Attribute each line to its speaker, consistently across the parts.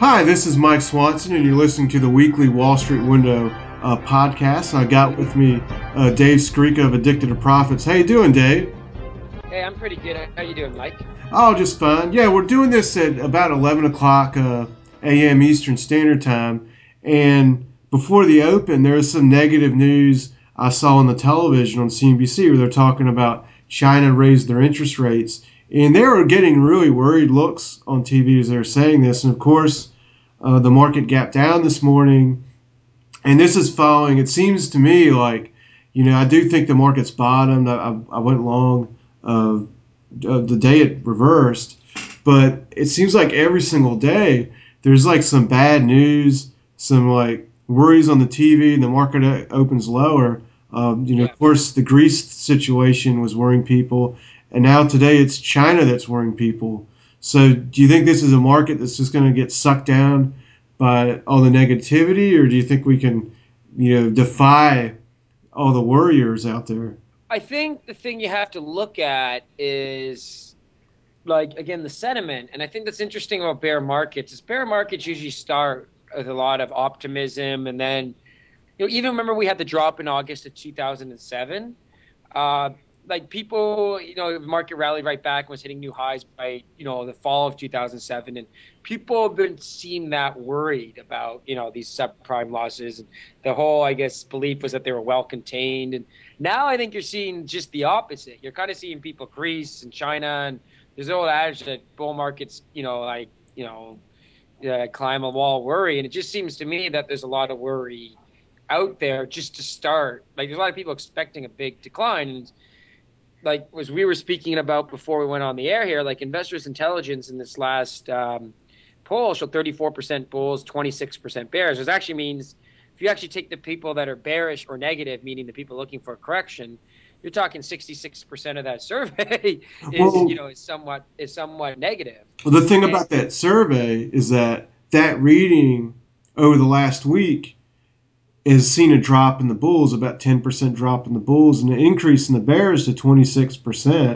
Speaker 1: Hi, this is Mike Swanson, and you're listening to the weekly Wall Street Window podcast. I got with me Dave Skrika of Addicted to Profits. How you doing, Dave?
Speaker 2: Hey, I'm pretty good. How you doing, Mike?
Speaker 1: Oh, just fine. Yeah, we're doing this at about 11 o'clock a.m. Eastern Standard Time. And before the open, there was some negative news I saw on the television on CNBC where they're talking about China raised their interest rates. And they were getting really worried looks on TV as they were saying this. And of course, the market gapped down this morning. And this is following, it seems to me like, I do think the market's bottomed. I went long the day it reversed, but it seems like every single day there's like some bad news, some like worries on the TV, and the market opens lower.
Speaker 2: Yeah.
Speaker 1: Of course, the Greece situation was worrying people, and now today it's China that's worrying people. So, do you think this is a market that's just going to get sucked down by all the negativity, or do you think we can, defy all the worriers out there?
Speaker 2: I think the thing you have to look at is like again the sentiment, and I think that's interesting about bear markets. Is bear markets usually start with a lot of optimism, and then even remember we had the drop in August of 2007. Uh, like people, the market rallied right back and was hitting new highs by, the fall of 2007. And people have been seem that worried about, these subprime losses. And the whole, I guess, belief was that they were well contained. And now I think you're seeing just the opposite. You're kind of seeing people Greece and China. And there's the old adage that bull markets, climb a wall worry. And it just seems to me that there's a lot of worry out there just to start. Like there's a lot of people expecting a big decline. And like as we were speaking about before we went on the air here, like investors' intelligence in this last poll showed 34% bulls, 26% bears. Which actually means if you actually take the people that are bearish or negative, meaning the people looking for a correction, you're talking 66% of that survey is
Speaker 1: Well,
Speaker 2: somewhat negative.
Speaker 1: Well, the thing
Speaker 2: And
Speaker 1: about that survey is that reading over the last week has seen a drop in the bulls, about 10% drop in the bulls, and an increase in the bears to 26%.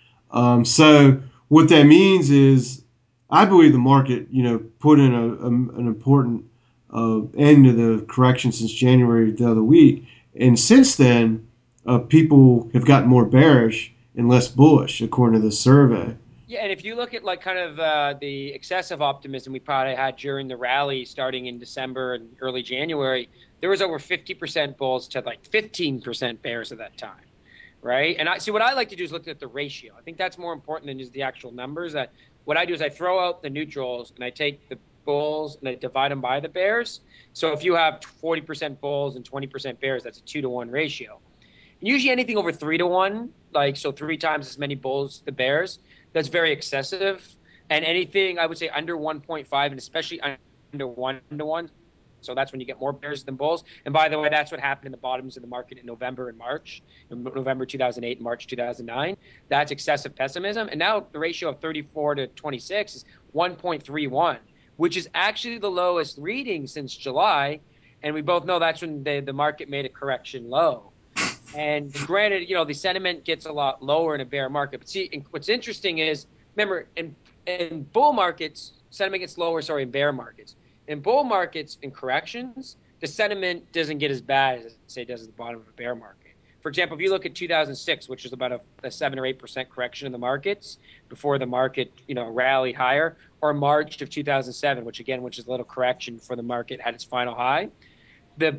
Speaker 1: So what that means is, I believe the market, put in an important end to the correction since January the other week, and since then, people have gotten more bearish and less bullish, according to the survey.
Speaker 2: yeah, and if you look at like kind of the excessive optimism we probably had during the rally starting in December and early January, there was over 50% bulls to like 15% bears at that time, right? And I see what I like to do is look at the ratio. I think that's more important than just the actual numbers. That what I do is I throw out the neutrals and I take the bulls and I divide them by the bears. So if you have 40% bulls and 20% bears, that's a 2-to-1 ratio. Usually anything over 3-to-1, like so 3 times as many bulls to bears, that's very excessive. And anything I would say under 1.5 and especially under 1-to-1. So that's when you get more bears than bulls. And by the way, that's what happened in the bottoms of the market in November and March, in November 2008 and March 2009. That's excessive pessimism. And now the ratio of 34 to 26 is 1.31, which is actually the lowest reading since July. And we both know that's when the market made a correction low. And granted, the sentiment gets a lot lower in a bear market. But see, what's interesting is, remember, in bull markets, sentiment gets lower, sorry, in bear markets. In bull markets, in corrections, the sentiment doesn't get as bad as, say, it does at the bottom of a bear market. For example, if you look at 2006, which is about a 7 or 8% correction in the markets before the market, rallied higher, or March of 2007, which is a little correction for the market had its final high, the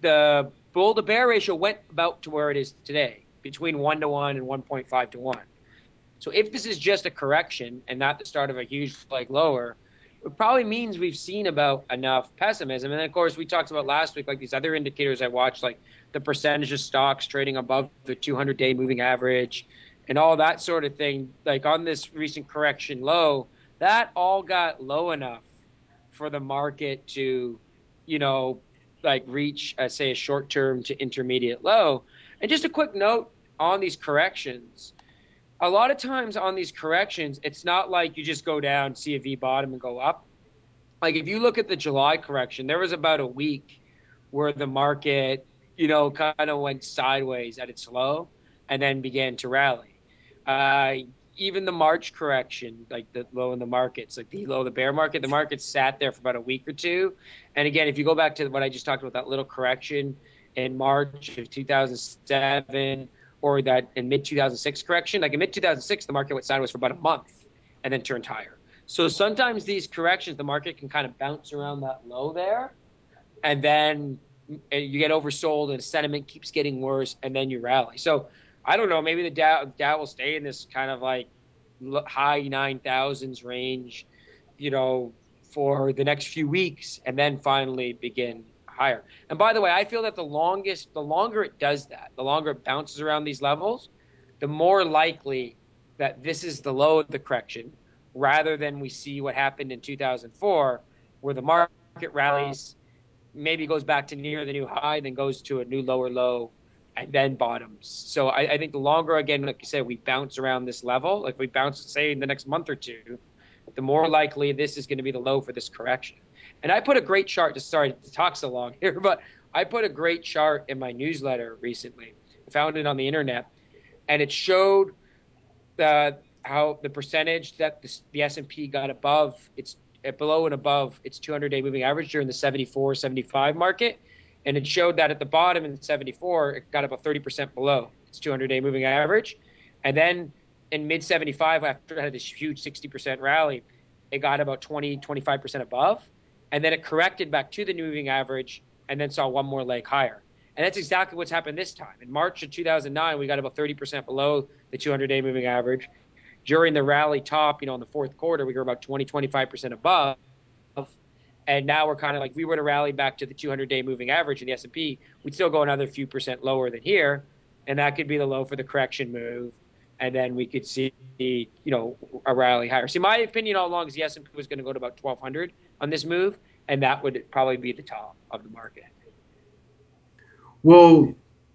Speaker 2: bull to bear ratio went about to where it is today, between 1-to-1 and 1.5-to-1. So if this is just a correction and not the start of a huge like lower, it probably means we've seen about enough pessimism. And then of course we talked about last week, like these other indicators I watched, like the percentage of stocks trading above the 200-day moving average and all that sort of thing. Like on this recent correction low, that all got low enough for the market to, you know, like reach, say, a short term to intermediate low. And just a quick note on these corrections, a lot of times on these corrections, it's not like you just go down, see a V bottom and go up. Like if you look at the July correction, there was about a week where the market, kind of went sideways at its low and then began to rally. even the March correction, like the low in the markets, like the low of the bear market, the market sat there for about a week or two. And again, if you go back to what I just talked about, that little correction in March of 2007, or that in mid 2006 correction, like in mid 2006, the market went sideways for about a month and then turned higher. So sometimes these corrections, the market can kind of bounce around that low there, and then you get oversold and sentiment keeps getting worse, and then you rally. So I don't know, maybe the Dow will stay in this kind of like high 9,000s range, you know, for the next few weeks, and then finally begin higher. And by the way, I feel that the longer it does that, the longer it bounces around these levels, the more likely that this is the low of the correction, rather than we see what happened in 2004, where the market rallies, maybe goes back to near the new high, then goes to a new lower low, and then bottoms. So I think the longer, again, like you said, we bounce around this level, like we bounce, say, in the next month or two, the more likely this is going to be the low for this correction. And I put a great chart, to sorry to talk so long here, but I put a great chart in my newsletter recently. I found it on the internet, and it showed how the percentage that the S&P got above its below and above its 200-day moving average during the 74, 75 market. And it showed that at the bottom in 74, it got about 30% below its 200-day moving average. And then in mid 75, after it had this huge 60% rally, it got about 20, 25% above. And then it corrected back to the moving average and then saw one more leg higher. And that's exactly what's happened this time. In March of 2009, we got about 30% below the 200-day moving average. During the rally top, in the fourth quarter, we were about 20, 25% above. And now we're kind of like, if we were to rally back to the 200-day moving average in the S&P, we'd still go another few percent lower than here. And that could be the low for the correction move. And then we could see, a rally higher. See, my opinion all along is the S&P was going to go to about 1,200 on this move, and that would probably be the top of the market.
Speaker 1: Well,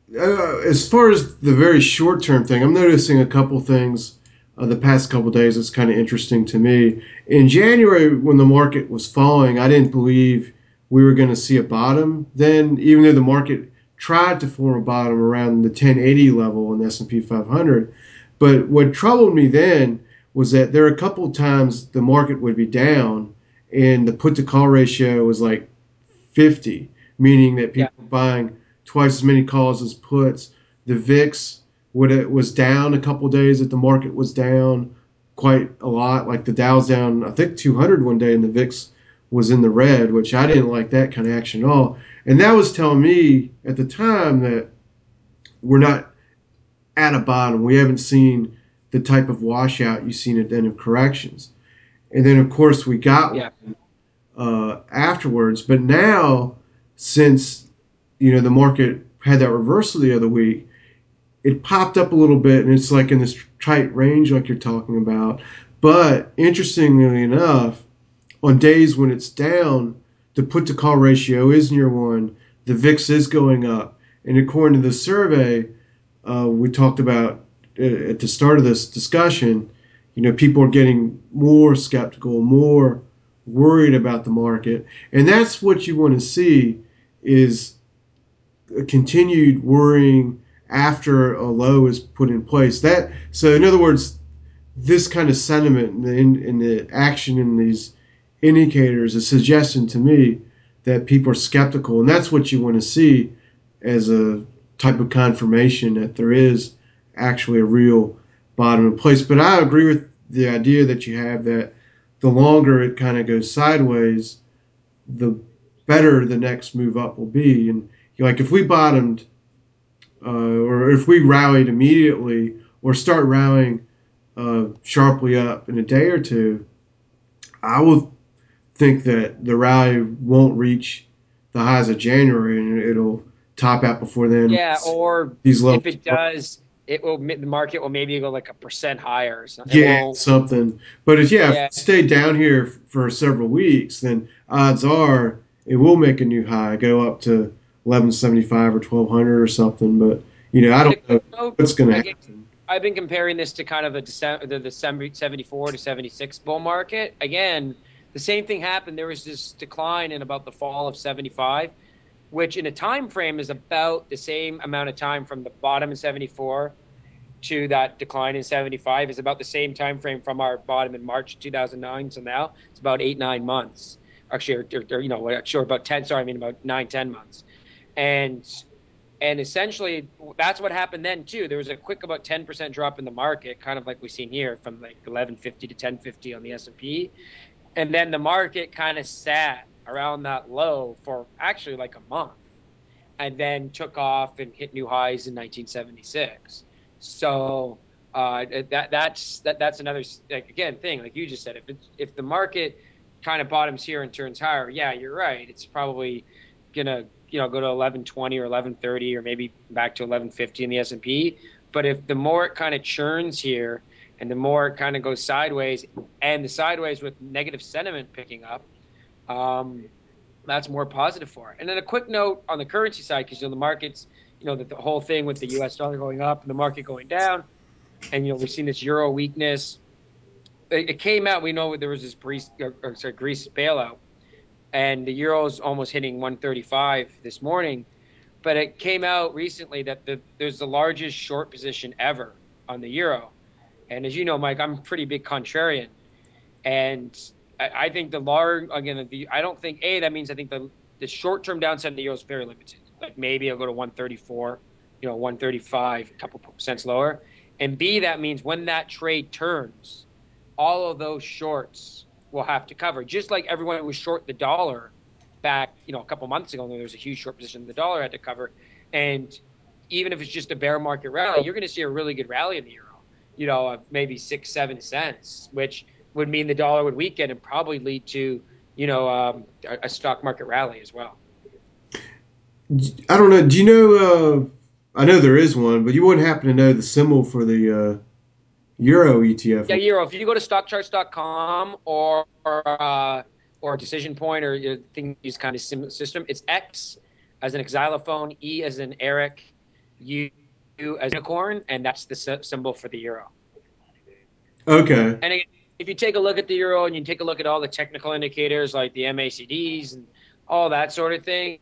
Speaker 1: as far as the very short term thing, I'm noticing a couple things the past couple days that's kind of interesting to me. In January, when the market was falling, I didn't believe we were going to see a bottom. Then, even though the market tried to form a bottom around the 1080 level in the S&P 500, but what troubled me then was that there were a couple times the market would be down and the put to call ratio was like 50, meaning that
Speaker 2: Yeah.
Speaker 1: people were buying twice as many calls as puts. The VIX was down a couple days that the market was down quite a lot. Like the Dow's down, I think 200 one day, and the VIX was in the red, which I didn't like that kind of action at all. And that was telling me at the time that we're not at a bottom. We haven't seen the type of washout you've seen at the end of corrections. And then, of course, we got
Speaker 2: Yeah.
Speaker 1: one afterwards. But now, since the market had that reversal the other week, it popped up a little bit, and it's like in this tight range, like you're talking about. But interestingly enough, on days when it's down, the put to call ratio is near one. The VIX is going up, and according to the survey we talked about at the start of this discussion, people are getting more skeptical, more worried about the market, and that's what you want to see is a continued worrying after a low is put in place. So in other words, this kind of sentiment in the action in these indicators is suggesting to me that people are skeptical, and that's what you want to see as a type of confirmation that there is actually a real bottom in place. But I agree with the idea that you have that the longer it kind of goes sideways, the better the next move up will be. And like if we bottomed or if we rallied immediately or start rallying sharply up in a day or two, I will think that the rally won't reach the highs of January and it'll top out before then.
Speaker 2: Yeah, or
Speaker 1: These
Speaker 2: if
Speaker 1: levels,
Speaker 2: it does, the market will maybe go like a percent higher or something. It
Speaker 1: yeah,
Speaker 2: won't.
Speaker 1: something. But if
Speaker 2: Yeah,
Speaker 1: it stayed down here for several weeks, then odds are it will make a new high, go up to 1175 or 1200 or something. But I
Speaker 2: and it
Speaker 1: don't know
Speaker 2: could go
Speaker 1: what's going to
Speaker 2: again.
Speaker 1: happen.
Speaker 2: I've been comparing this to kind of the December 74 to 76 bull market. Again, the same thing happened. There was this decline in about the fall of 75, which in a time frame is about the same amount of time from the bottom in 74 to that decline in 75 is about the same time frame from our bottom in March 2009. So now it's about 8-9 months, actually, or about 10. Sorry, I mean about 9-10 months, and essentially that's what happened then too. There was a quick about 10% drop in the market, kind of like we've seen here from like 1150 to 1050 on the S&P, and then the market kind of sat around that low for actually like a month, and then took off and hit new highs in 1976. So that's another, like, again, thing like you just said. If the market kind of bottoms here and turns higher, yeah, you're right. It's probably gonna go to 1120 or 1130 or maybe back to 1150 in the S&P. But if the more it kind of churns here and the more it kind of goes sideways, and the sideways with negative sentiment picking up, that's more positive for it. And then a quick note on the currency side, because the markets, the whole thing with the U.S. dollar going up and the market going down, and we've seen this euro weakness. It came out. We know there was this Greece bailout, and the euro is almost hitting 135 this morning. But it came out recently that there's the largest short position ever on the euro. And as you know, Mike, I'm a pretty big contrarian, and I think I don't think that means I think the short-term downside in the euro is very limited. Like maybe I'll go to 134, 135, a couple cents lower. And B, that means when that trade turns, all of those shorts will have to cover. Just like everyone was short the dollar back, a couple months ago, there was a huge short position the dollar had to cover. And even if it's just a bear market rally, you're going to see a really good rally in the euro, of maybe 6-7 cents, which would mean the dollar would weaken and probably lead to, a stock market rally as well.
Speaker 1: I don't know. Do you know? I know there is one, but you wouldn't happen to know the symbol for the Euro ETF?
Speaker 2: Yeah, Euro. If you go to stockcharts.com or Decision Point or these kind of system, it's X as in xylophone, E as in Eric, U as unicorn, and that's the symbol for the euro.
Speaker 1: Okay.
Speaker 2: And if you take a look at the euro and you take a look at all the technical indicators like the MACDs and all that sort of thing,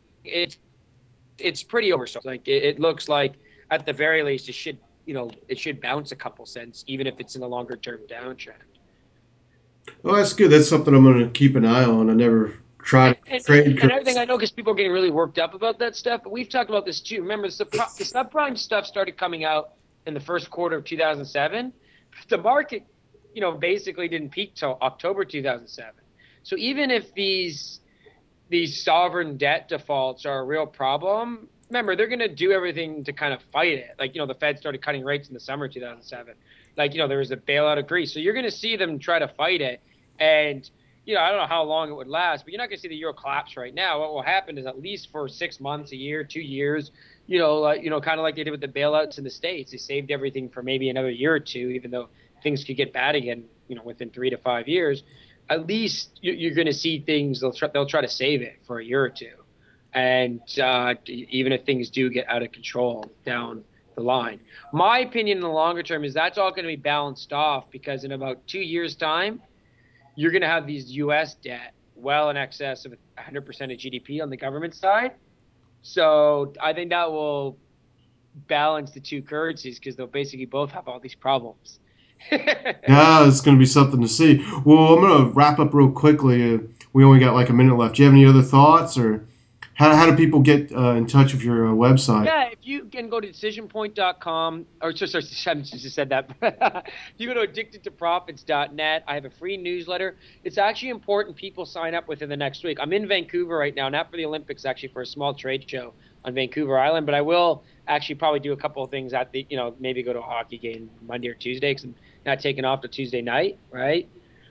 Speaker 2: it's pretty oversold. Like it looks like at the very least it should bounce a couple cents, even if it's in a longer term downtrend.
Speaker 1: Well, that's good. That's something I'm going to keep an eye on. I never tried to trade
Speaker 2: And everything, I know, because people are getting really worked up about that stuff, but we've talked about this too. Remember, the subprime stuff started coming out in the first quarter of 2007. The market, basically didn't peak till October 2007. So even if these sovereign debt defaults are a real problem, remember, they're going to do everything to kind of fight it. Like, the Fed started cutting rates in the summer of 2007. Like, there was a bailout of Greece. So you're going to see them try to fight it. And, I don't know how long it would last, but you're not going to see the euro collapse right now. What will happen is at least for 6 months, a year, 2 years, kind of like they did with the bailouts in the States. They saved everything for maybe another year or two, even though things could get bad again, within 3 to 5 years. At least you're going to see things. They'll try to save it for a year or two, and even if things do get out of control down the line. My opinion in the longer term is that's all going to be balanced off, because in about 2 years' time, you're going to have these U.S. debt well in excess of 100% of GDP on the government side. So I think that will balance the two currencies, because they'll basically both have all these problems.
Speaker 1: Yeah, it's going to be something to see. Well, I'm going to wrap up real quickly. We only got like a minute left. Do you have any other thoughts, or how do people get in touch with your website?
Speaker 2: Yeah, if you can go to decisionpoint.com, or sorry, I just said that. If you go to addictedtoprofits.net, I have a free newsletter. It's actually important people sign up within the next week. I'm in Vancouver right now, not for the Olympics, actually for a small trade show on Vancouver Island, but I will actually probably do a couple of things at the, maybe go to a hockey game Monday or Tuesday, because I'm not taking off till Tuesday night, right?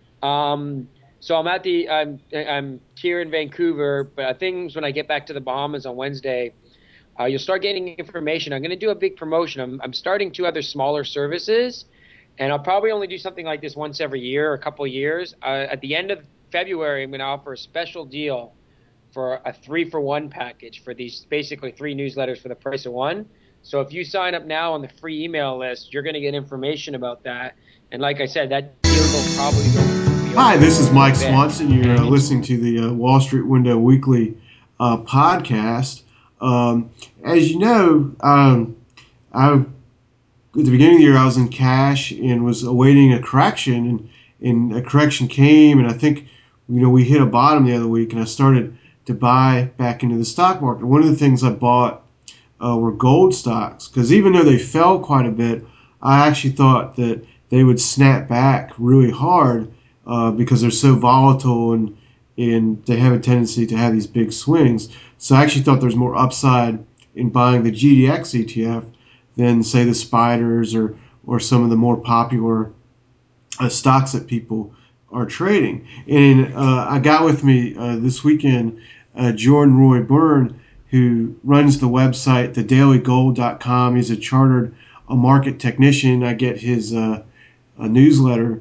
Speaker 2: So I'm here in Vancouver, but things when I get back to the Bahamas on Wednesday, you'll start getting information. I'm going to do a big promotion. I'm starting 2 other smaller services, and I'll probably only do something like this once every year or a couple of years. At the end of February, I'm going to offer a special deal for a 3-for-1 package for these basically 3 newsletters for the price of 1. So if you sign up now on the free email list, you're going to get information about that. And like I said, that deal will probably go.
Speaker 1: Hi, this is Mike Swanson. You're listening to the Wall Street Window Weekly podcast. As you know, I at the beginning of the year, I was in cash and was awaiting a correction, and a correction came, and I think, we hit a bottom the other week, and I started to buy back into the stock market. One of the things I bought were gold stocks, because even though they fell quite a bit, I actually thought that they would snap back really hard because they're so volatile, and they have a tendency to have these big swings. So I actually thought there's more upside in buying the GDX ETF than, say, the spiders or some of the more popular stocks that people are trading. And I got with me this weekend Jordan Roy Byrne, who runs the website thedailygold.com. He's a chartered market technician. I get his a newsletter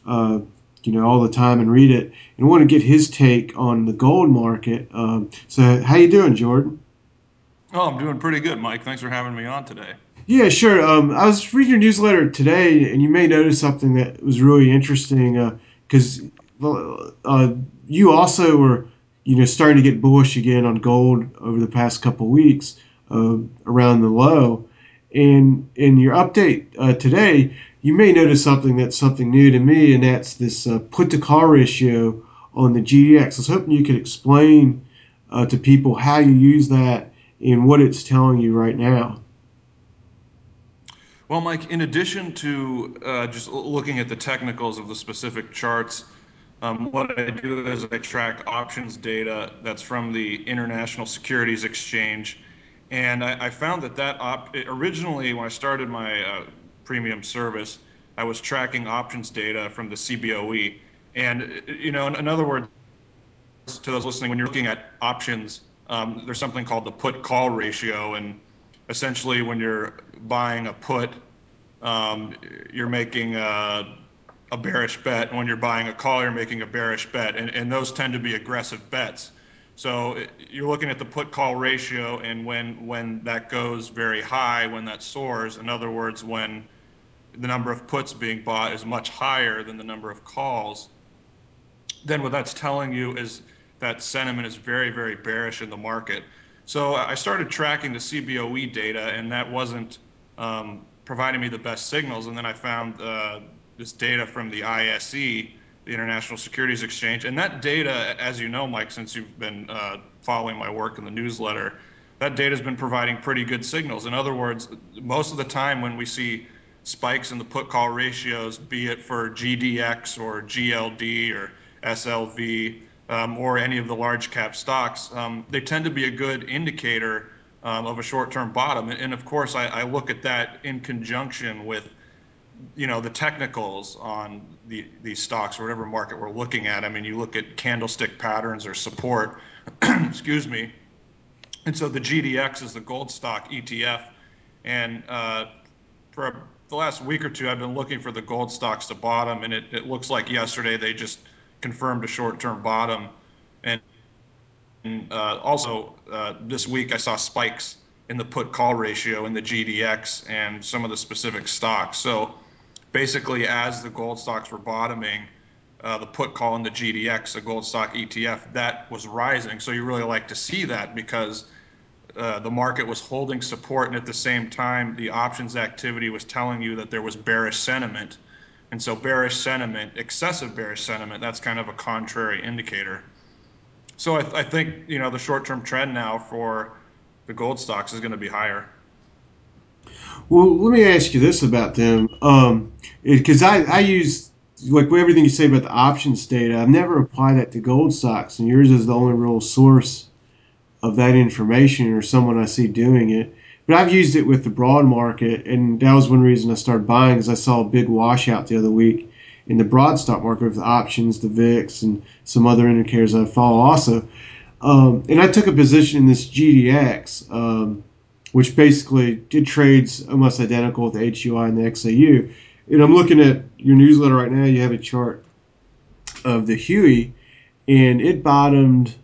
Speaker 1: all the time and read it. And I want to get his take on the gold market. So how you doing, Jordan?
Speaker 3: Oh, I'm doing pretty good, Mike. Thanks for having me on today.
Speaker 1: Yeah, sure. I was reading your newsletter today, and you may notice something that was really interesting because you also were, starting to get bullish again on gold over the past couple weeks around the low. And in your update today, you may notice that's something new to me, and that's this put to call ratio on the GDX. I was hoping you could explain to people how you use that and what it's telling you right now.
Speaker 3: Well, Mike, in addition to just looking at the technicals of the specific charts, what I do is I track options data that's from the International Securities Exchange. And I found originally, when I started my premium service, I was tracking options data from the CBOE. And, in other words, to those listening, when you're looking at options, there's something called the put call ratio. And essentially, when you're buying a put, um, you're making a bearish bet. When you're buying a call, you're making a bearish bet. And those tend to be aggressive bets. So you're looking at the put call ratio, and when that goes very high, when that soars, in other words, when the number of puts being bought is much higher than the number of calls, then what that's telling you is that sentiment is very, very bearish in the market. So I started tracking the CBOE data, and that wasn't providing me the best signals. And then I found this data from the ISE, the International Securities Exchange. And that data, as you know, Mike, since you've been following my work in the newsletter, that data has been providing pretty good signals. In other words, most of the time when we see spikes in the put call ratios, be it for GDX or GLD or SLV or any of the large cap stocks, they tend to be a good indicator of a short-term bottom. And of course, I look at that in conjunction with the technicals on these stocks or whatever market we're looking at. I mean, you look at candlestick patterns or support, excuse me. And so the GDX is the gold stock ETF. And for the last week or two, I've been looking for the gold stocks to bottom, and it looks like yesterday they just confirmed a short-term bottom. And also this week I saw spikes in the put call ratio in the GDX and some of the specific stocks. So basically, as the gold stocks were bottoming, the put call in the GDX, the gold stock ETF, that was rising. So you really like to see that because the market was holding support, and at the same time, the options activity was telling you that there was bearish sentiment. And so bearish sentiment, excessive bearish sentiment, that's kind of a contrary indicator. So I think, the short-term trend now for the gold stocks is going to be higher.
Speaker 1: Well, let me ask you this about them, because I use like everything you say about the options data. I've never applied that to gold stocks, and yours is the only real source of that information or someone I see doing it. But I've used it with the broad market, and that was one reason I started buying, because I saw a big washout the other week in the broad stock market with the options, the VIX, and some other indicators I follow also. And I took a position in this GDX, which basically did trades almost identical with the HUI and the XAU. And I'm looking at your newsletter right now. You have a chart of the Huey, and it bottomed,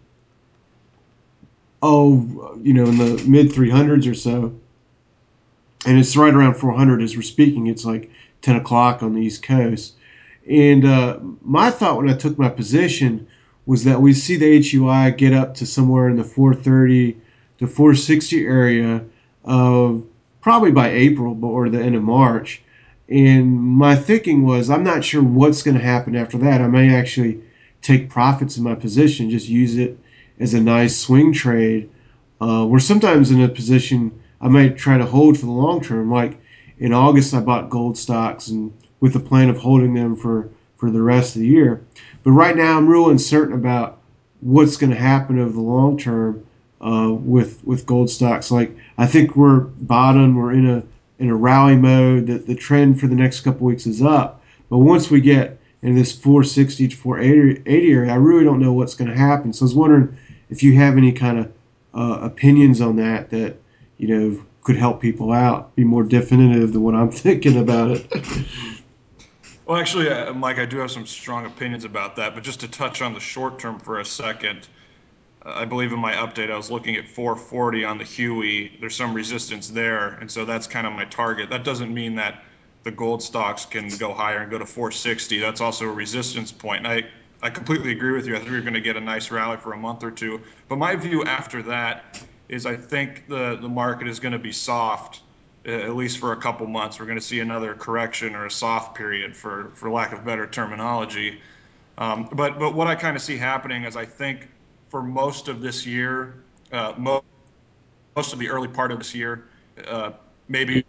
Speaker 1: in the mid 300s or so. And it's right around 400 as we're speaking. It's like 10 o'clock on the East Coast. And my thought when I took my position was that we see the HUI get up to somewhere in the 430 to 460 area probably by April or the end of March. And my thinking was, I'm not sure what's going to happen after that. I may actually take profits in my position, just use it as a nice swing trade. Where sometimes in a position I might try to hold for the long term. Like in August, I bought gold stocks and with the plan of holding them for the rest of the year. But right now, I'm real uncertain about what's going to happen over the long term with gold stocks. Like I think we're bottom, we're in a rally mode. That the trend for the next couple weeks is up, but once we get in this 460 to 480 area, I really don't know what's going to happen. So I was wondering if you have any kind of opinions on that could help people out, be more definitive than what I'm thinking about it.
Speaker 3: Well, actually, Mike, I do have some strong opinions about that. But just to touch on the short term for a second, I believe in my update I was looking at 440 on the Huey. There's some resistance there, and so that's kind of my target. That doesn't mean that the gold stocks can go higher and go to 460. That's also a resistance point. And I completely agree with you. I think we're going to get a nice rally for a month or two. But my view after that is I think the market is going to be soft, at least for a couple months. We're going to see another correction or a soft period, for lack of better terminology. But what I kind of see happening is I think for most of this year, most of the early part of this year, uh, maybe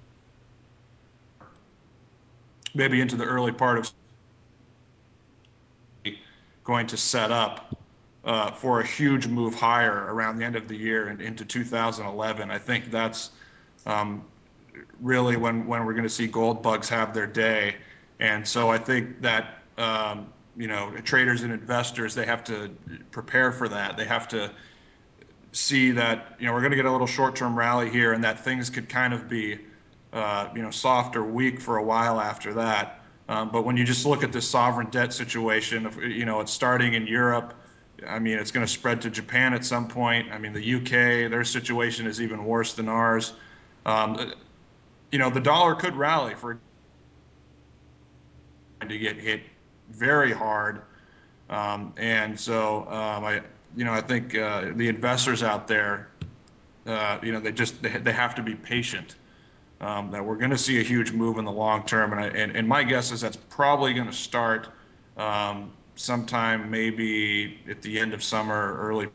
Speaker 3: maybe into the early part of going to set up for a huge move higher around the end of the year and into 2011. I think that's um, really when we're going to see gold bugs have their day. And so I think that traders and investors, they have to prepare for that. They have to see that we're going to get a little short-term rally here, and that things could kind of be soft or weak for a while after that. But when you just look at this sovereign debt situation, it's starting in Europe. I mean, it's going to spread to Japan at some point. I mean, the UK, their situation is even worse than ours. Um, the dollar could rally for to get hit very hard. And so I think the investors out there, they have to be patient. That we're going to see a huge move in the long term, and my guess is that's probably going to start sometime maybe at the end of summer, early.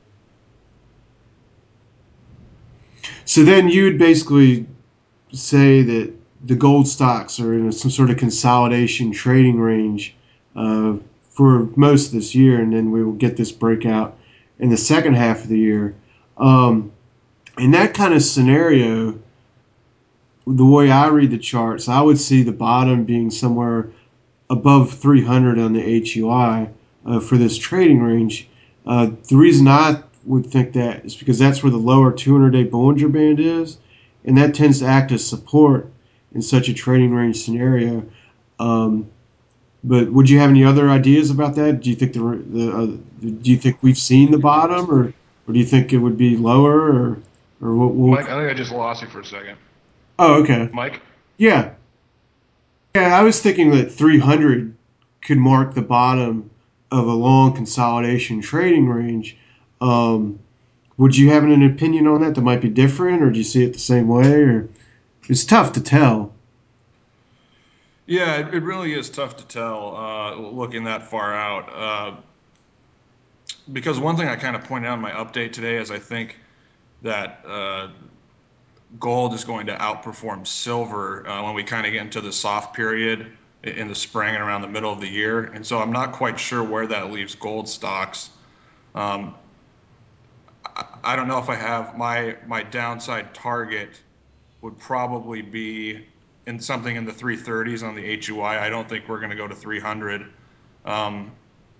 Speaker 1: So then you would basically say that the gold stocks are in some sort of consolidation trading range uh, for most of this year, and then we will get this breakout in the second half of the year. Um, in that kind of scenario, the way I read the charts, I would see the bottom being somewhere above 300 on the HUI for this trading range. The reason I would think that is because that's where the lower 200-day Bollinger Band is, and that tends to act as support in such a trading range scenario. Um, but would you have any other ideas about that? Do you think do you think we've seen the bottom, or do you think it would be lower, or what?
Speaker 4: Mike, I think I just lost you for a second.
Speaker 1: Oh, okay,
Speaker 4: Mike?
Speaker 1: yeah. Yeah, I was thinking that 300 could mark the bottom of a long consolidation trading range. Um, would you have an opinion on that might be different, or do you see it the same way? Or it's tough to tell.
Speaker 3: Yeah, it really is tough to tell looking that far out. Because one thing I kind of pointed out in my update today is I think that gold is going to outperform silver when we kind of get into the soft period in the spring and around the middle of the year. And so I'm not quite sure where that leaves gold stocks. Um, I don't know if I have my downside target would probably be in something in the 330s on the HUI. I don't think we're going to go to 300. Um,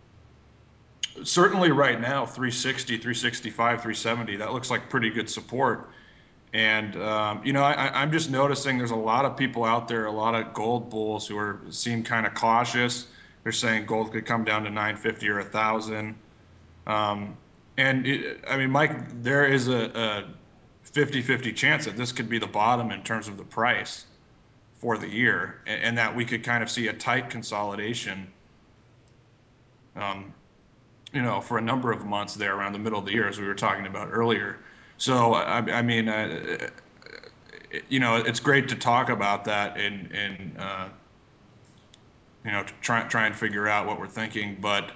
Speaker 3: Certainly right now, 360, 365, 370, that looks like pretty good support. And I'm just noticing there's a lot of people out there, a lot of gold bulls who seem kind of cautious. They're saying gold could come down to 950 or 1,000. Um, I mean, Mike, there is a 50-50 chance that this could be the bottom in terms of the price for the year, and that we could kind of see a tight consolidation, um, for a number of months there around the middle of the year, as we were talking about earlier. So, I mean, it's great to talk about that and to try and figure out what we're thinking. But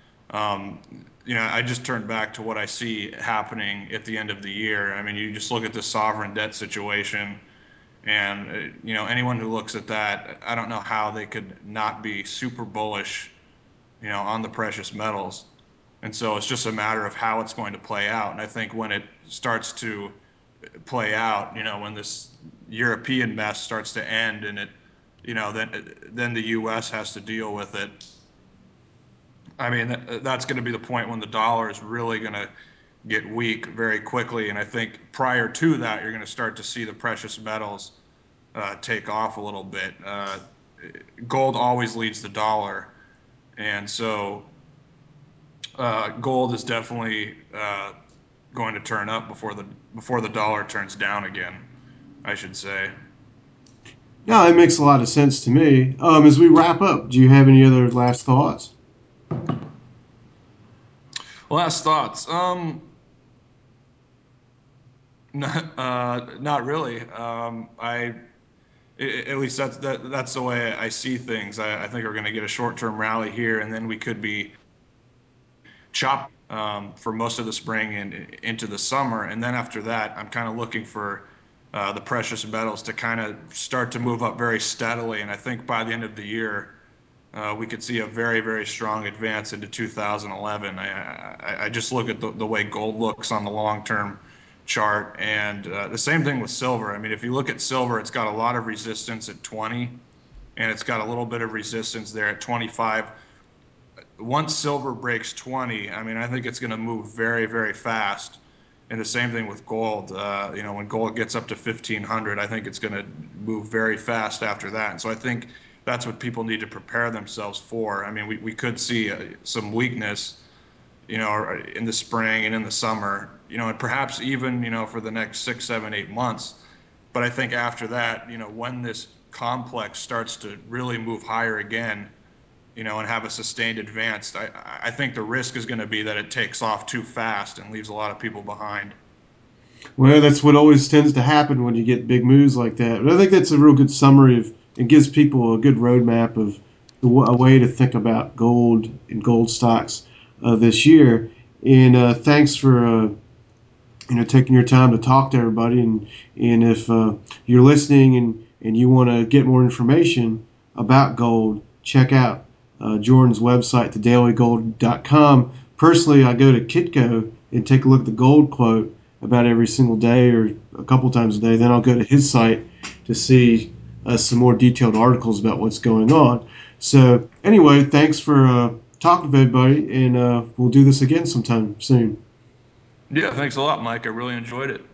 Speaker 3: I just turned back to what I see happening at the end of the year. I mean, you just look at the sovereign debt situation, and anyone who looks at that, I don't know how they could not be super bullish, on the precious metals. And so it's just a matter of how it's going to play out. And I think when it starts to play out, when this European mess starts to end and then the U.S. has to deal with it. I mean, that's going to be the point when the dollar is really going to get weak very quickly. And I think prior to that, you're going to start to see the precious metals take off a little bit. Gold always leads the dollar, and so gold is definitely going to turn up before the dollar turns down again, I should say.
Speaker 1: Yeah, it makes a lot of sense to me. As we wrap up, do you have any other last thoughts?
Speaker 3: Last thoughts. Not really. At least that's the way I see things. I think we're going to get a short-term rally here, and then we could be chopped for most of the spring and into the summer. And then after that, I'm kind of looking for the precious metals to kind of start to move up very steadily. And I think by the end of the year, we could see a very, very strong advance into 2011. I just look at the way gold looks on the long-term chart, and the same thing with silver. I mean, if you look at silver, it's got a lot of resistance at 20, and it's got a little bit of resistance there at 25. Once silver breaks 20, I mean, I think it's going to move very, very fast. And the same thing with gold. When gold gets up to 1,500, I think it's going to move very fast after that. And so I think that's what people need to prepare themselves for. I mean, we could see some weakness, in the spring and in the summer, and perhaps even, for the next 6, 7, 8 months. But I think after that, when this complex starts to really move higher again, and have a sustained advance, I think the risk is going to be that it takes off too fast and leaves a lot of people behind.
Speaker 1: Well, that's what always tends to happen when you get big moves like that. But I think that's a real good summary of, it gives people a good roadmap of a way to think about gold and gold stocks this year. And thanks for taking your time to talk to everybody. And if you're listening and you want to get more information about gold, check out Jordan's website, thedailygold.com. Personally, I go to Kitco and take a look at the gold quote about every single day or a couple times a day. Then I'll go to his site to see some more detailed articles about what's going on. So anyway, thanks for talking to everybody, and we'll do this again sometime soon.
Speaker 3: Yeah, thanks a lot, Mike. I really enjoyed it.